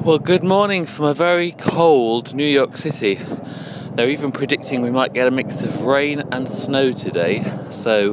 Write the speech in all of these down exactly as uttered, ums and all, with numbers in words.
Well, good morning from a very cold New York City. They're even predicting we might get a mix of rain and snow today. So,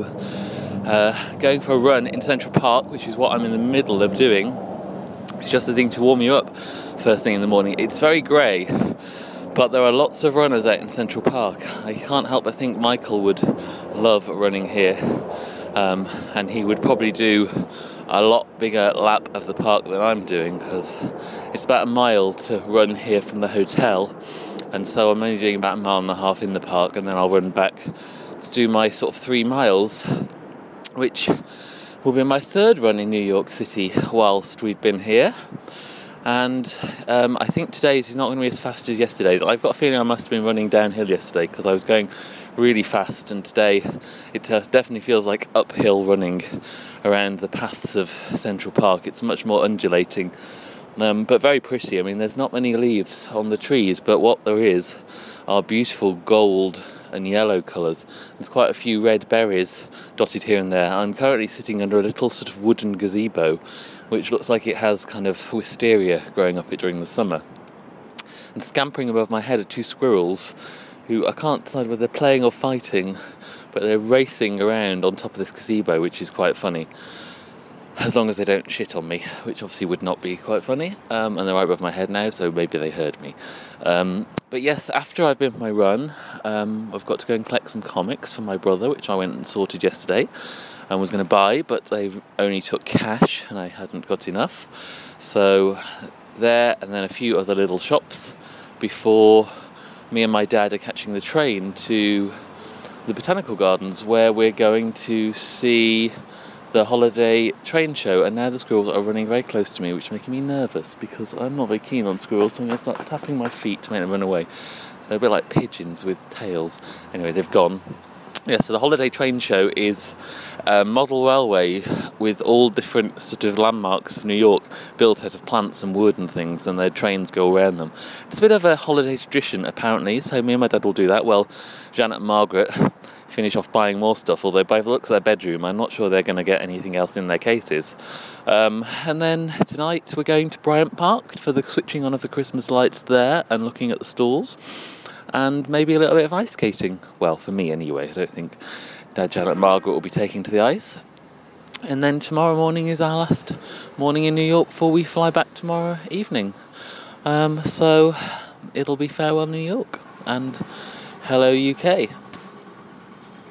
uh, going for a run in Central Park, which is what I'm in the middle of doing, it's just a thing to warm you up first thing in the morning. It's very grey, but there are lots of runners out in Central Park. I can't help but think Michael would love running here. Um, and he would probably do a lot bigger lap of the park than I'm doing, because it's about a mile to run here from the hotel, and so I'm only doing about a mile and a half in the park, and then I'll run back to do my sort of three miles, which will be my third run in New York City whilst we've been here. And um, I think today's is not going to be as fast as yesterday's. I've got a feeling I must have been running downhill yesterday, because I was going really fast, and today it uh, definitely feels like uphill running around the paths of Central Park. It's much more undulating, um, but very pretty. I mean, there's not many leaves on the trees, but what there is are beautiful gold and yellow colours. There's quite a few red berries dotted here and there. I'm currently sitting under a little sort of wooden gazebo, which looks like it has kind of wisteria growing up it during the summer. And scampering above my head are two squirrels who I can't decide whether they're playing or fighting, but they're racing around on top of this gazebo, which is quite funny. As long as they don't shit on me, which obviously would not be quite funny. Um, and they're right above my head now, so maybe they heard me. Um, but yes, after I've been for my run, um, I've got to go and collect some comics for my brother, which I went and sorted yesterday and was going to buy, but they only took cash and I hadn't got enough. So there, and then a few other little shops before me and my dad are catching the train to the Botanical Gardens, where we're going to see the holiday train show. And now the squirrels are running very close to me, which is making me nervous, because I'm not very keen on squirrels, so I'm going to start tapping my feet to make them run away. They're a bit like pigeons with tails. Anyway, they've gone. Yeah, so the holiday train show is a model railway with all different sort of landmarks of New York built out of plants and wood and things, and their trains go around them. It's a bit of a holiday tradition, apparently, so me and my dad will do that. Well, Janet and Margaret finish off buying more stuff, although by the looks of their bedroom, I'm not sure they're going to get anything else in their cases. Um, and then tonight we're going to Bryant Park for the switching on of the Christmas lights there and looking at the stalls. And maybe a little bit of ice skating. Well, for me anyway. I don't think Dad, Janet and Margaret will be taking to the ice. And then tomorrow morning is our last morning in New York before we fly back tomorrow evening. Um, so it'll be farewell New York and hello U K.